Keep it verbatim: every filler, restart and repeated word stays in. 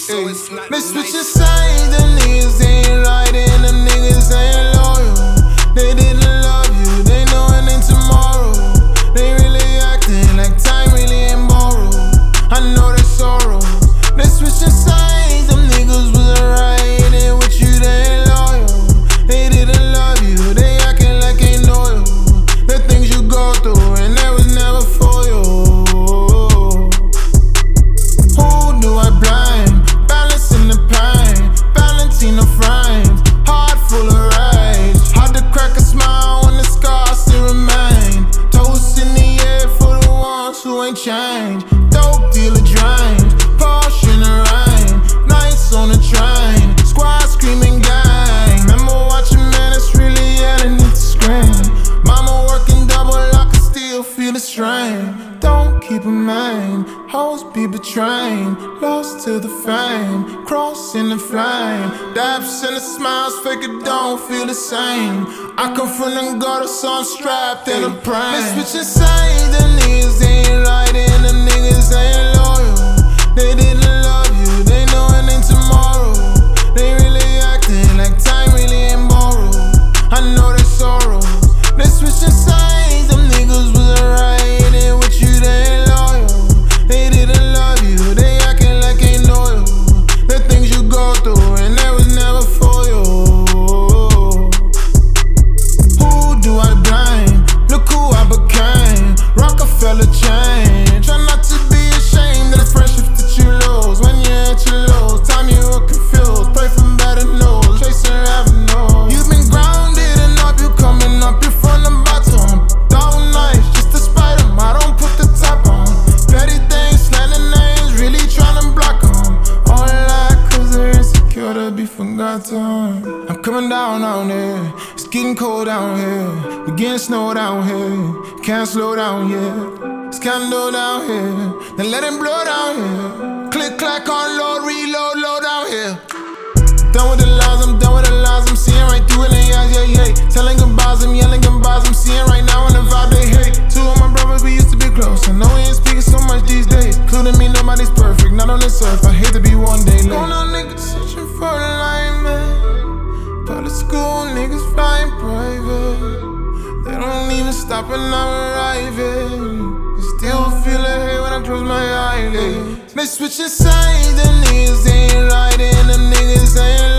so it's not nice. They switch sides, the niggas ain't right and the niggas ain't loyal. They didn't love you, they know it ain't tomorrow. They really acting like time really ain't borrowed. I know their sorrows. They switching sides, them niggas wasn't right and with you they ain't loyal. They didn't love you, they acting like ain't loyal. The things you go through and that was never for you. Who do I blame? Balancing the pain, balancing the frames. Heart full of rage, hard to crack a smile when the scars still remain. Toast in the air for the ones who ain't changed. Dope dealer drained, Porsche in the rain. Nights on the train, squad screaming gang. Remember watching man, it's really yelling at the screen. Mama working double, I can still feel the strain. Don't keep a man, hoes be betraying. Lost to the fame, cross in the flame. Daps and the smiles, fake it don't feel the same. I come from the gutter, so I'm strapped in a prime. They switching sides, the niggas ain't right and the niggas ain't loyal. They didn't love you, they know it ain't tomorrow. They really acting like time really ain't borrowed. I know their sorrows. They switching sides, them niggas wasn't right and with you they ain't loyal. They didn't love you, they acting like ain't loyal. The things you go through and that was never for you. Who do I blame? Look who I became. Rockefeller chain. Try not to be ashamed of the friendships that you lose. When you're at your lows, time you were confused. Pray for better news, chasing avenues. You've been grounded and up, you coming up, you from the bottom. Dog nights, just to spite them, I don't put the top on. Petty things, slanting names, really trying to block them. All that cause they're insecure to be forgotten. I'm coming down out here, it's getting cold down here. We getting snow down here, can't slow down yet. It's candle down here, then let it blow down here. Click clack on load, reload, low down here. Done with the lies, I'm done with the lies. I'm seeing right through it, and yeah, yeah, yeah. Telling goodbyes, I'm yelling goodbyes. I'm seeing right now in the vibe they hate. Two of my brothers, we used to be close. I know we ain't speaking so much these days. Including me, nobody's perfect, not on this earth. I hate to be one day late. Going on niggas searching for alignment. Public school niggas flying private. They don't even stop when I'm arriving. Still feel the hate when I close my eyelids. They switching sides, the niggas ain't right and the niggas ain't